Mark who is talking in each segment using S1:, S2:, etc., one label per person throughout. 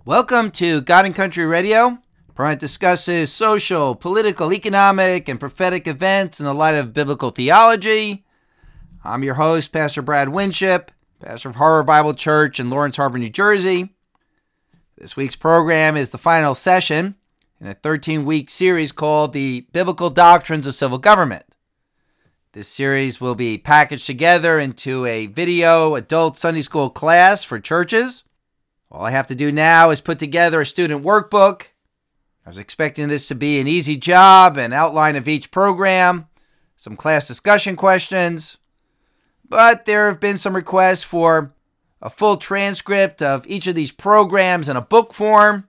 S1: Welcome to God and Country Radio. Bryant discusses social, political, economic, and prophetic events in the light of biblical theology. I'm your host, Pastor Brad Winship, pastor of Harbor Bible Church in Lawrence Harbor, New Jersey. This week's program is the final session in a 13-week series called The Biblical Doctrines of Civil Government. This series will be packaged together into a video adult Sunday school class for churches. All I have to do now is put together a student workbook. I was expecting this to be an easy job, an outline of each program, some class discussion questions, but there have been some requests for a full transcript of each of these programs in a book form.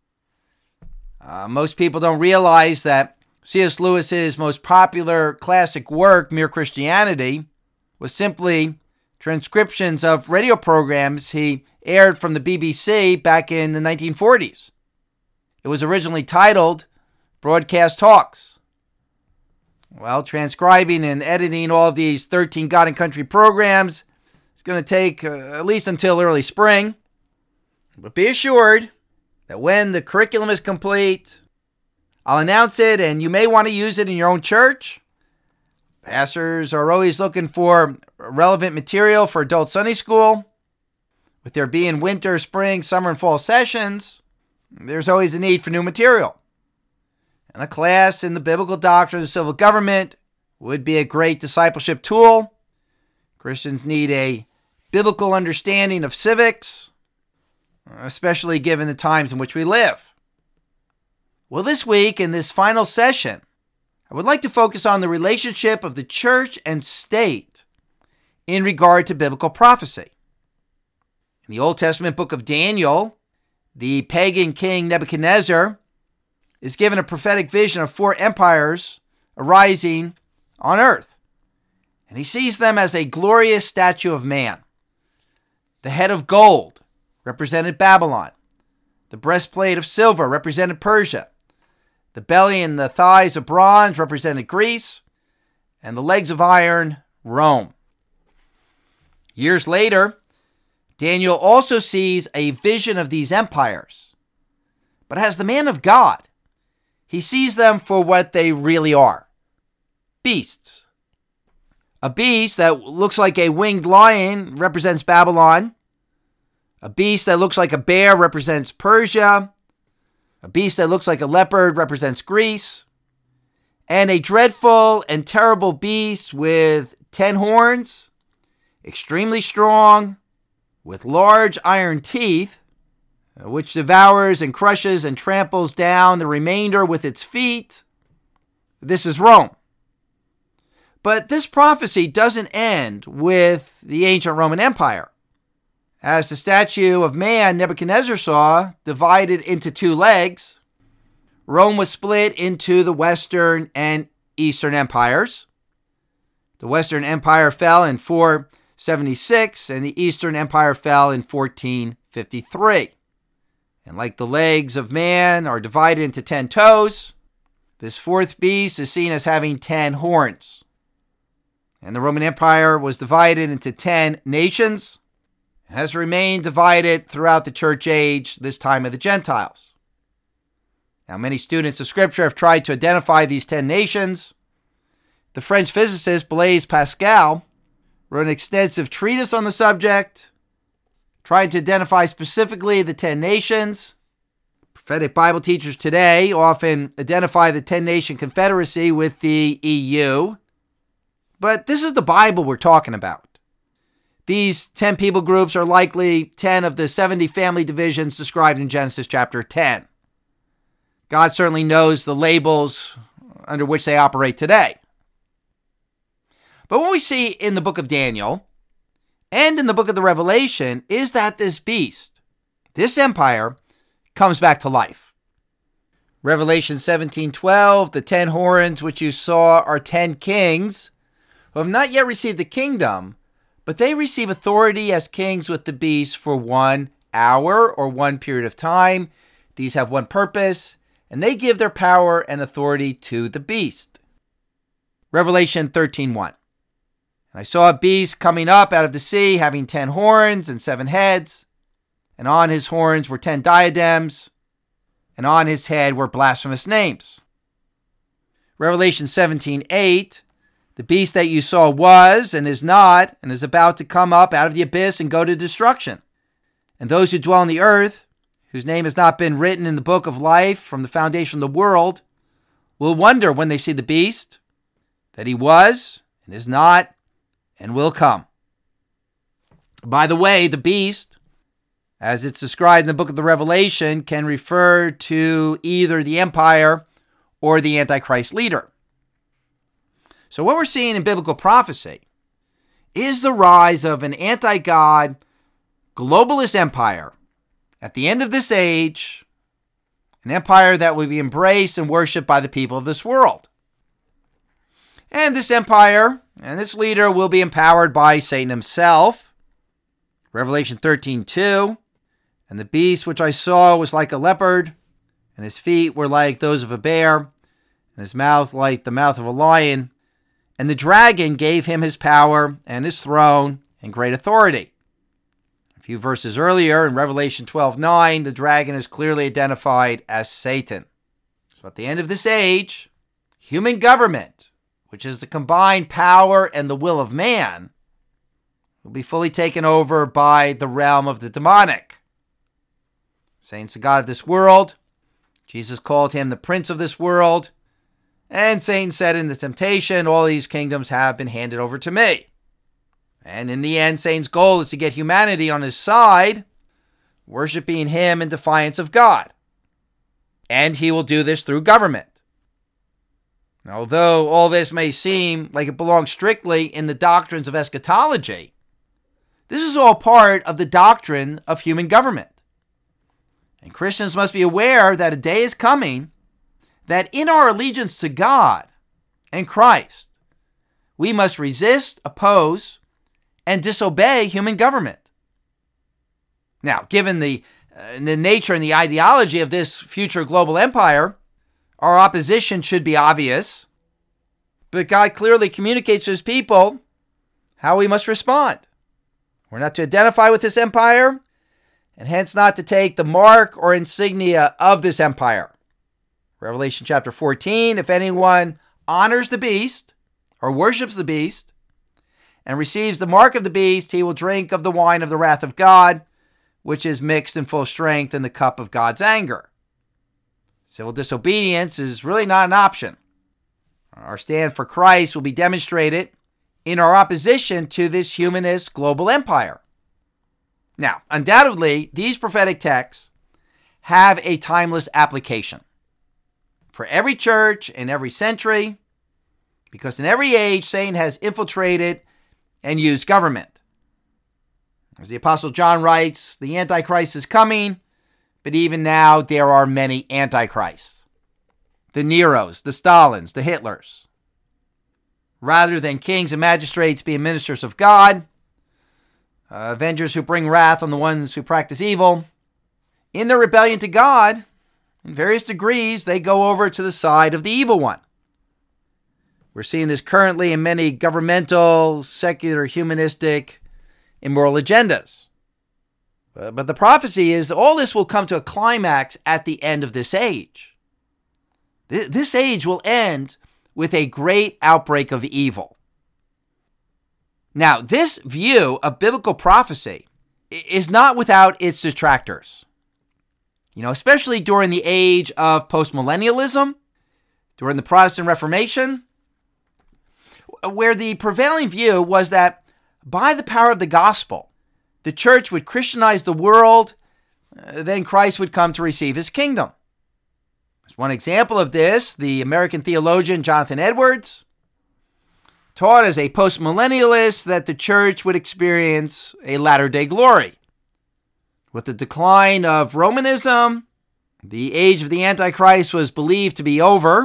S1: Most people don't realize that C.S. Lewis's most popular classic work, Mere Christianity, was simply transcriptions of radio programs he aired from the BBC back in the 1940s. It was originally titled Broadcast Talks. Well, transcribing and editing all of these 13 God and Country programs is going to take at least until early spring. But be assured that when the curriculum is complete, I'll announce it and you may want to use it in your own church. Pastors are always looking for relevant material for adult Sunday school. With there being winter, spring, summer, and fall sessions, there's always a need for new material. And a class in the biblical doctrine of civil government would be a great discipleship tool. Christians need a biblical understanding of civics, especially given the times in which we live. Well, this week in this final session, I would like to focus on the relationship of the church and state in regard to biblical prophecy. In the Old Testament book of Daniel, the pagan king Nebuchadnezzar is given a prophetic vision of 4 empires arising on earth. And he sees them as a glorious statue of man. The head of gold represented Babylon. The breastplate of silver represented Persia. The belly and the thighs of bronze represented Greece, and the legs of iron, Rome. Years later, Daniel also sees a vision of these empires. But as the man of God, he sees them for what they really are: beasts. A beast that looks like a winged lion represents Babylon. A beast that looks like a bear represents Persia. A beast that looks like a leopard represents Greece. And a dreadful and terrible beast with 10 horns, extremely strong, with large iron teeth, which devours and crushes and tramples down the remainder with its feet. This is Rome. But this prophecy doesn't end with the ancient Roman Empire. As the statue of man Nebuchadnezzar saw divided into 2 legs, Rome was split into the Western and Eastern empires. The Western Empire fell in 476, and the Eastern Empire fell in 1453. And like the legs of man are divided into 10 toes, this 4th beast is seen as having 10 horns. And the Roman Empire was divided into 10 nations, and has remained divided throughout the church age, this time of the Gentiles. Now, many students of Scripture have tried to identify these 10 nations. The French physicist Blaise Pascal wrote an extensive treatise on the subject, trying to identify specifically the 10 nations. Prophetic Bible teachers today often identify the 10-nation confederacy with the EU, but this is the Bible we're talking about. These 10 people groups are likely 10 of the 70 family divisions described in Genesis chapter 10. God certainly knows the labels under which they operate today. But what we see in the book of Daniel and in the book of the Revelation is that this beast, this empire, comes back to life. Revelation 17:12, the 10 horns which you saw are 10 kings who have not yet received the kingdom, but they receive authority as kings with the beast for 1 hour or 1 period of time. These have one purpose, and they give their power and authority to the beast. Revelation 13:1. And I saw a beast coming up out of the sea, having 10 horns and 7 heads, and on his horns were 10 diadems, and on his head were blasphemous names. Revelation 17:8, the beast that you saw was and is not and is about to come up out of the abyss and go to destruction. And those who dwell on the earth, whose name has not been written in the book of life from the foundation of the world, will wonder when they see the beast, that he was and is not and will come. By the way, the beast, as it's described in the book of the Revelation, can refer to either the empire or the Antichrist leader. So what we're seeing in biblical prophecy is the rise of an anti-God globalist empire at the end of this age, an empire that will be embraced and worshipped by the people of this world. And this empire and this leader will be empowered by Satan himself. Revelation 13:2, and the beast which I saw was like a leopard, and his feet were like those of a bear, and his mouth like the mouth of a lion. And the dragon gave him his power and his throne and great authority. A few verses earlier in Revelation 12:9, the dragon is clearly identified as Satan. So at the end of this age, human government, which is the combined power and the will of man, will be fully taken over by the realm of the demonic. Satan's the god of this world. Jesus called him the prince of this world. And Satan said in the temptation, all these kingdoms have been handed over to me. And in the end, Satan's goal is to get humanity on his side, worshiping him in defiance of God. And he will do this through government. Now, although all this may seem like it belongs strictly in the doctrines of eschatology, this is all part of the doctrine of human government. And Christians must be aware that a day is coming that in our allegiance to God and Christ, we must resist, oppose, and disobey human government. Now, given the nature and the ideology of this future global empire, our opposition should be obvious, but God clearly communicates to his people how we must respond. We're not to identify with this empire, and hence not to take the mark or insignia of this empire. Revelation chapter 14, if anyone honors the beast or worships the beast and receives the mark of the beast, he will drink of the wine of the wrath of God, which is mixed in full strength in the cup of God's anger. Civil disobedience is really not an option. Our stand for Christ will be demonstrated in our opposition to this humanist global empire. Now, undoubtedly, these prophetic texts have a timeless application for every church in every century, because in every age, Satan has infiltrated and used government. As the Apostle John writes, the Antichrist is coming, but even now there are many Antichrists. The Neros, the Stalins, the Hitlers. Rather than kings and magistrates being ministers of God, avengers who bring wrath on the ones who practice evil, in their rebellion to God, in various degrees, they go over to the side of the evil one. We're seeing this currently in many governmental, secular, humanistic, immoral agendas. But the prophecy is all this will come to a climax at the end of this age. This age will end with a great outbreak of evil. Now, this view of biblical prophecy is not without its detractors. Especially during the age of postmillennialism, during the Protestant Reformation, where the prevailing view was that by the power of the gospel, the church would Christianize the world, then Christ would come to receive his kingdom. As one example of this, the American theologian Jonathan Edwards taught as a postmillennialist that the church would experience a latter-day glory. With the decline of Romanism, the age of the Antichrist was believed to be over,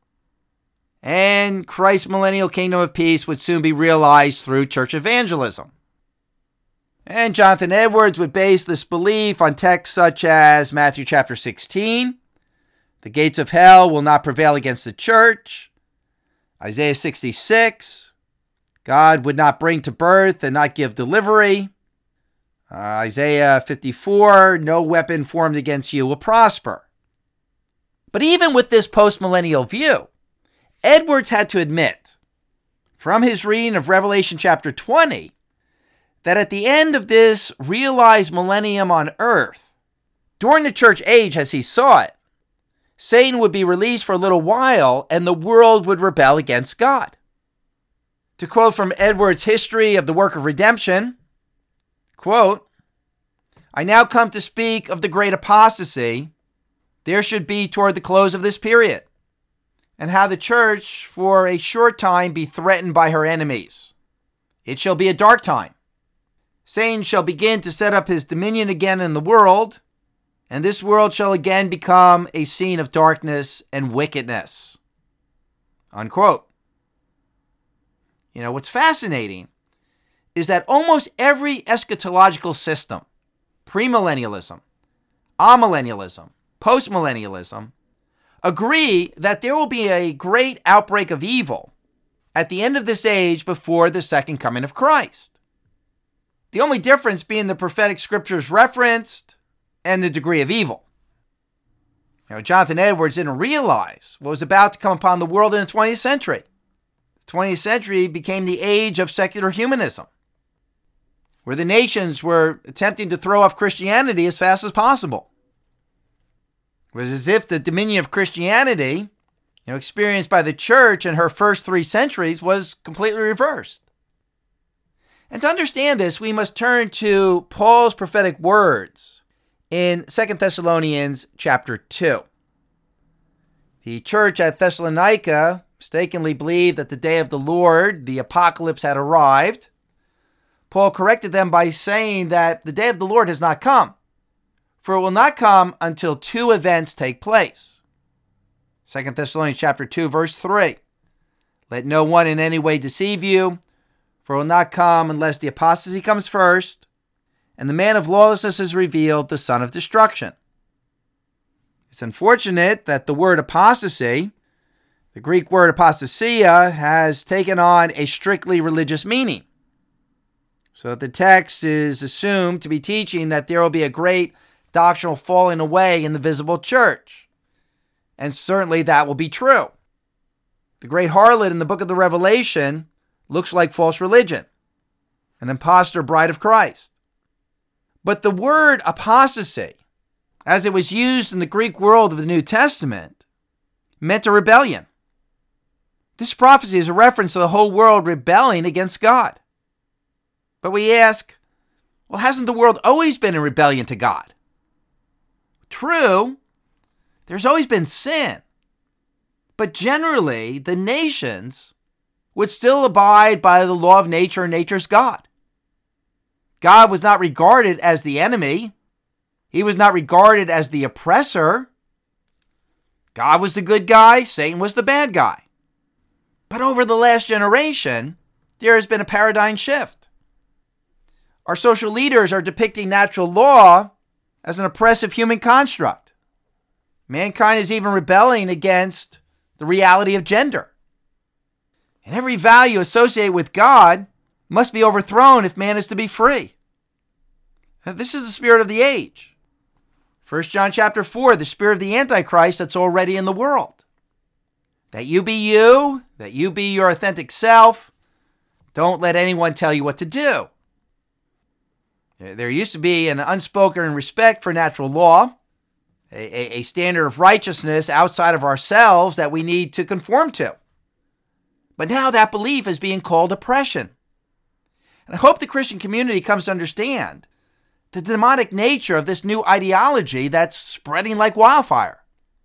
S1: and Christ's millennial kingdom of peace would soon be realized through church evangelism. And Jonathan Edwards would base this belief on texts such as Matthew chapter 16, the gates of hell will not prevail against the church, Isaiah 66, God would not bring to birth and not give delivery, Isaiah 54, no weapon formed against you will prosper. But even with this postmillennial view, Edwards had to admit, from his reading of Revelation chapter 20, that at the end of this realized millennium on earth, during the church age as he saw it, Satan would be released for a little while and the world would rebel against God. To quote from Edwards' history of the work of redemption, quote, I now come to speak of the great apostasy there should be toward the close of this period, and how the church for a short time be threatened by her enemies. It shall be a dark time. Satan shall begin to set up his dominion again in the world, and this world shall again become a scene of darkness and wickedness. Unquote. What's fascinating is that almost every eschatological system, premillennialism, amillennialism, postmillennialism, agree that there will be a great outbreak of evil at the end of this age before the second coming of Christ. The only difference being the prophetic scriptures referenced and the degree of evil. Jonathan Edwards didn't realize what was about to come upon the world in the 20th century. The 20th century became the age of secular humanism, where the nations were attempting to throw off Christianity as fast as possible. It was as if the dominion of Christianity, experienced by the church in her first 3 centuries, was completely reversed. And to understand this, we must turn to Paul's prophetic words in 2 Thessalonians chapter 2. The church at Thessalonica mistakenly believed that the day of the Lord, the apocalypse, had arrived. Paul corrected them by saying that the day of the Lord has not come, for it will not come until 2 events take place. 2 Thessalonians chapter 2, verse 3. Let no one in any way deceive you, for it will not come unless the apostasy comes first, and the man of lawlessness is revealed, the son of destruction. It's unfortunate that the word apostasy, the Greek word apostasia, has taken on a strictly religious meaning. So that the text is assumed to be teaching that there will be a great doctrinal falling away in the visible church. And certainly that will be true. The great harlot in the book of the Revelation looks like false religion, an impostor bride of Christ. But the word apostasy, as it was used in the Greek world of the New Testament, meant a rebellion. This prophecy is a reference to the whole world rebelling against God. But we ask, well, hasn't the world always been in rebellion to God? True, there's always been sin. But generally, the nations would still abide by the law of nature and nature's God. God was not regarded as the enemy. He was not regarded as the oppressor. God was the good guy, Satan was the bad guy. But over the last generation, there has been a paradigm shift. Our social leaders are depicting natural law as an oppressive human construct. Mankind is even rebelling against the reality of gender. And every value associated with God must be overthrown if man is to be free. Now, this is the spirit of the age. 1 John chapter 4, the spirit of the Antichrist that's already in the world. That you be you, that you be your authentic self. Don't let anyone tell you what to do. There used to be an unspoken respect for natural law, a standard of righteousness outside of ourselves that we need to conform to. But now that belief is being called oppression. And I hope the Christian community comes to understand the demonic nature of this new ideology that's spreading like wildfire.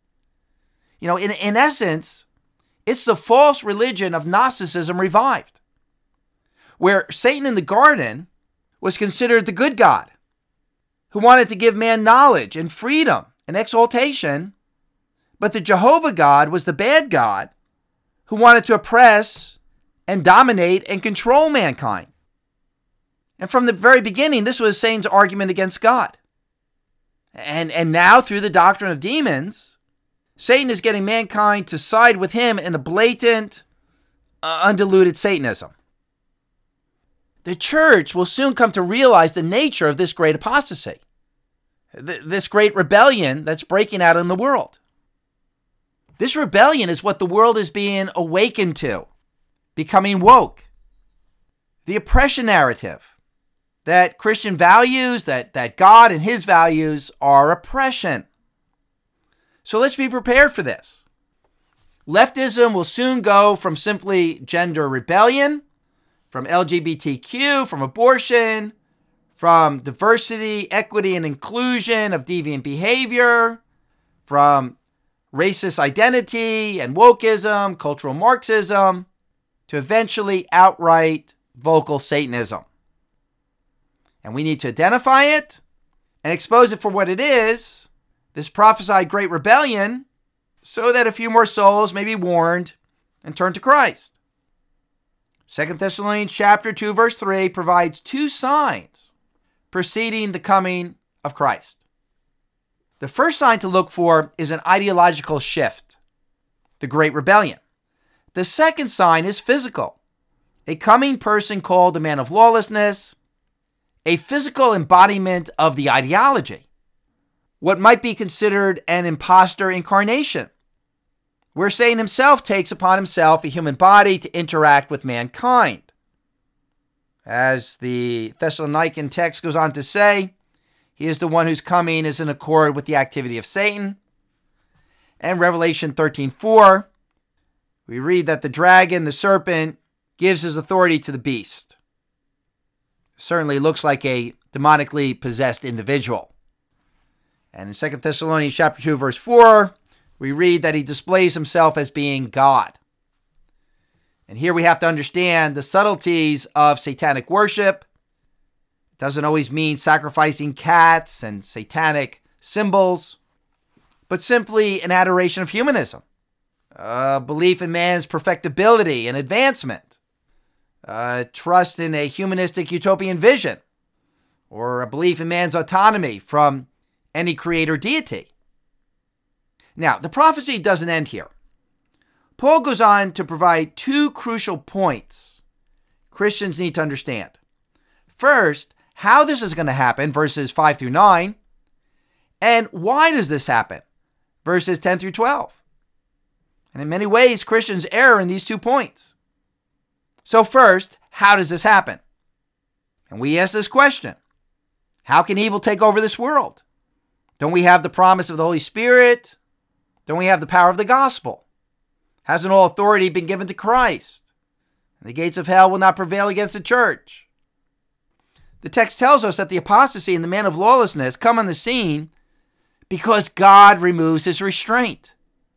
S1: In essence, it's the false religion of Gnosticism revived, where Satan in the garden was considered the good God, who wanted to give man knowledge and freedom and exaltation, but the Jehovah God was the bad God who wanted to oppress and dominate and control mankind. And from the very beginning, this was Satan's argument against God. And now, through the doctrine of demons, Satan is getting mankind to side with him in a blatant, undiluted Satanism. the church will soon come to realize the nature of this great apostasy, this great rebellion that's breaking out in the world. This rebellion is what the world is being awakened to, becoming woke. The oppression narrative that Christian values, that God and his values are oppression. So let's be prepared for this. Leftism will soon go from simply gender rebellion, from LGBTQ, from abortion, from diversity, equity, and inclusion of deviant behavior, from racist identity and wokeism, cultural Marxism, to eventually outright vocal Satanism. And we need to identify it and expose it for what it is, this prophesied great rebellion, so that a few more souls may be warned and turn to Christ. 2 Thessalonians chapter 2, verse 3 provides two signs preceding the coming of Christ. The first sign to look for is an ideological shift, the Great Rebellion. The second sign is physical, a coming person called the man of lawlessness, a physical embodiment of the ideology, what might be considered an imposter incarnation, where Satan himself takes upon himself a human body to interact with mankind. As the Thessalonican text goes on to say, he is the one whose coming is in accord with the activity of Satan. And Revelation 13:4, we read that the dragon, the serpent, gives his authority to the beast. Certainly looks like a demonically possessed individual. And in 2 Thessalonians chapter 2, verse 4, we read that he displays himself as being God. And here we have to understand the subtleties of satanic worship. It doesn't always mean sacrificing cats and satanic symbols, but simply an adoration of humanism, a belief in man's perfectibility and advancement, trust in a humanistic utopian vision, or a belief in man's autonomy from any creator deity. Now, the prophecy doesn't end here. Paul goes on to provide two crucial points Christians need to understand. First, how this is going to happen, verses 5 through 9, and why does this happen, verses 10 through 12. And in many ways, Christians err in these 2 points. So first, how does this happen? And we ask this question: how can evil take over this world? Don't we have the promise of the Holy Spirit? Don't we have the power of the gospel? Hasn't all authority been given to Christ? And the gates of hell will not prevail against the church. The text tells us that the apostasy and the man of lawlessness come on the scene because God removes his restraint,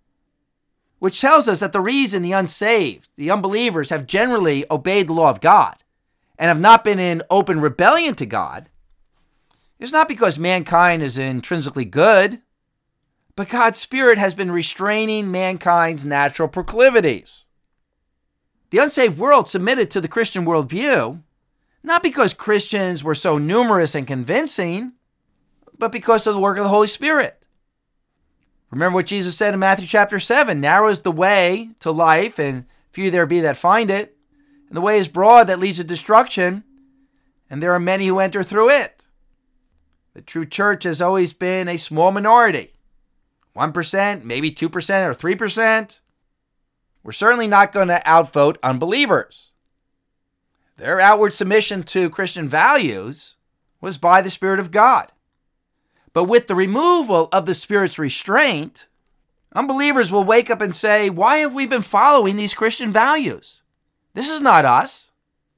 S1: which tells us that the reason the unsaved, the unbelievers, have generally obeyed the law of God and have not been in open rebellion to God is not because mankind is intrinsically good, but God's Spirit has been restraining mankind's natural proclivities. The unsaved world submitted to the Christian worldview, not because Christians were so numerous and convincing, but because of the work of the Holy Spirit. Remember what Jesus said in Matthew chapter 7, narrow is the way to life, and few there be that find it. And the way is broad that leads to destruction, and there are many who enter through it. The true church has always been a small minority. 1%, maybe 2% or 3%. We're certainly not going to outvote unbelievers. Their outward submission to Christian values was by the Spirit of God. But with the removal of the Spirit's restraint, unbelievers will wake up and say, why have we been following these Christian values? This is not us.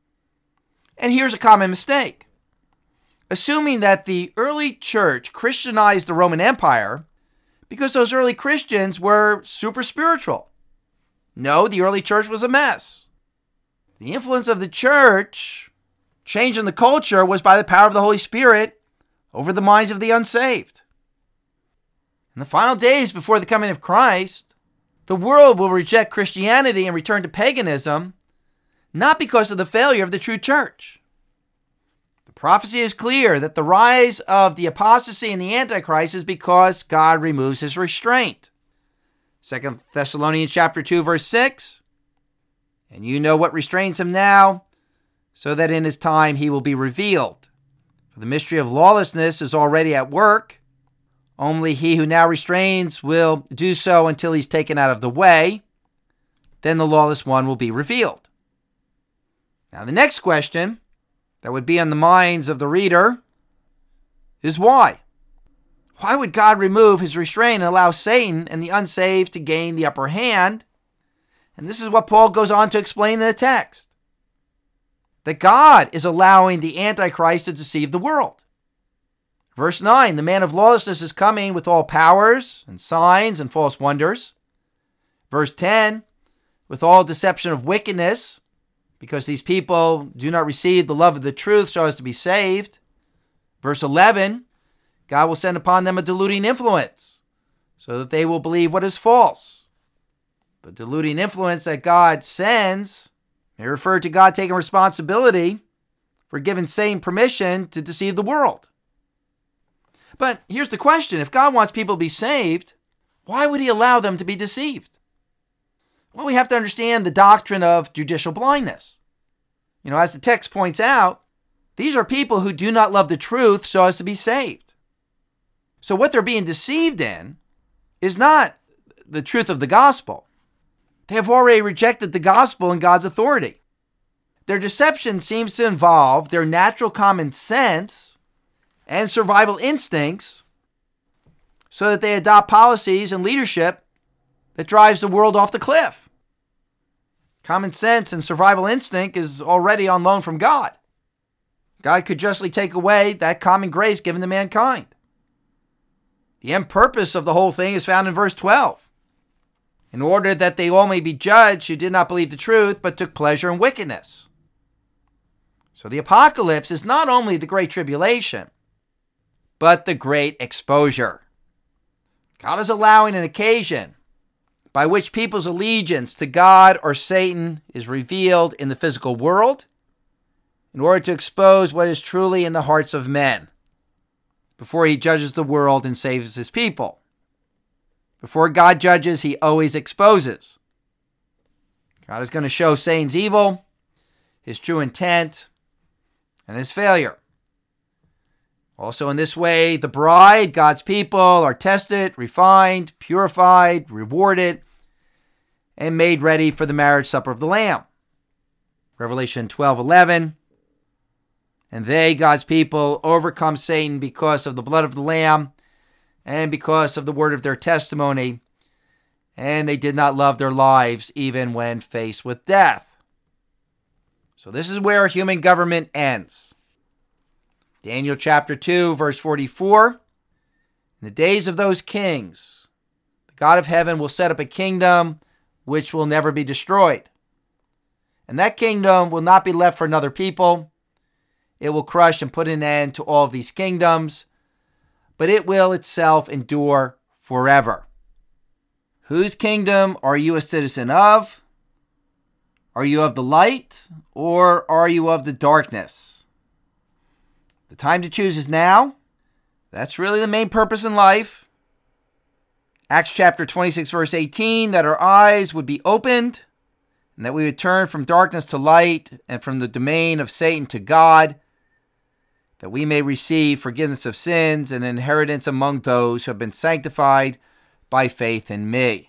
S1: And here's a common mistake. Assuming that the early church Christianized the Roman Empire because those early Christians were super spiritual. No, the early church was a mess. The influence of the church changing the culture was by the power of the Holy Spirit over the minds of the unsaved. In the final days before the coming of Christ, the world will reject Christianity and return to paganism, not because of the failure of the true church. The prophecy is clear that the rise of the apostasy and the Antichrist is because God removes his restraint. 2 Thessalonians chapter 2, verse 6, and you know what restrains him now, so that in his time he will be revealed. For the mystery of lawlessness is already at work. Only he who now restrains will do so until he's taken out of the way. Then the lawless one will be revealed. Now the next question that would be on the minds of the reader is why? Why would God remove his restraint and allow Satan and the unsaved to gain the upper hand? And this is what Paul goes on to explain in the text. That God is allowing the Antichrist to deceive the world. Verse 9, the man of lawlessness is coming with all powers and signs and false wonders. Verse 10, with all deception of wickedness, because these people do not receive the love of the truth so as to be saved. Verse 11, God will send upon them a deluding influence so that they will believe what is false. The deluding influence that God sends may refer to God taking responsibility for giving Satan permission to deceive the world. But here's the question. If God wants people to be saved, why would he allow them to be deceived? Well, we have to understand the doctrine of judicial blindness. As the text points out, these are people who do not love the truth so as to be saved. So what they're being deceived in is not the truth of the gospel. They have already rejected the gospel and God's authority. Their deception seems to involve their natural common sense and survival instincts so that they adopt policies and leadership that drives the world off the cliff. Common sense and survival instinct is already on loan from God. God could justly take away that common grace given to mankind. The end purpose of the whole thing is found in verse 12. In order that they all may be judged who did not believe the truth, but took pleasure in wickedness. So the apocalypse is not only the great tribulation, but the great exposure. God is allowing an occasion by which people's allegiance to God or Satan is revealed in the physical world in order to expose what is truly in the hearts of men before he judges the world and saves his people. Before God judges, he always exposes. God is going to show Satan's evil, his true intent, and his failure. Also in this way, the bride, God's people, are tested, refined, purified, rewarded, and made ready for the marriage supper of the Lamb. Revelation 12:11. And they, God's people, overcome Satan because of the blood of the Lamb and because of the word of their testimony, and they did not love their lives even when faced with death. So this is where human government ends. Daniel chapter 2, verse 44. In the days of those kings, the God of heaven will set up a kingdom which will never be destroyed. And that kingdom will not be left for another people. It will crush and put an end to all of these kingdoms, but it will itself endure forever. Whose kingdom are you a citizen of? Are you of the light, or are you of the darkness? The time to choose is now. That's really the main purpose in life. Acts chapter 26, verse 18, that our eyes would be opened, and that we would turn from darkness to light, and from the domain of Satan to God, that we may receive forgiveness of sins and inheritance among those who have been sanctified by faith in me.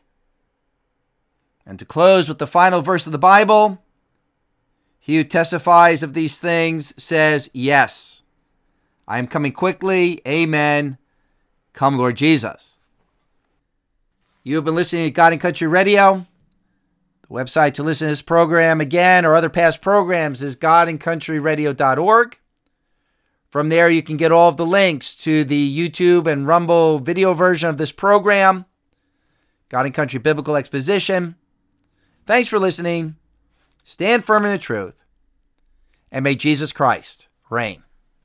S1: And to close with the final verse of the Bible, he who testifies of these things says, yes, I am coming quickly. Amen. Come, Lord Jesus. You have been listening to God and Country Radio. The website to listen to this program again or other past programs is godandcountryradio.org. From there, you can get all of the links to the YouTube and Rumble video version of this program, God and Country Biblical Exposition. Thanks for listening. Stand firm in the truth. And may Jesus Christ reign.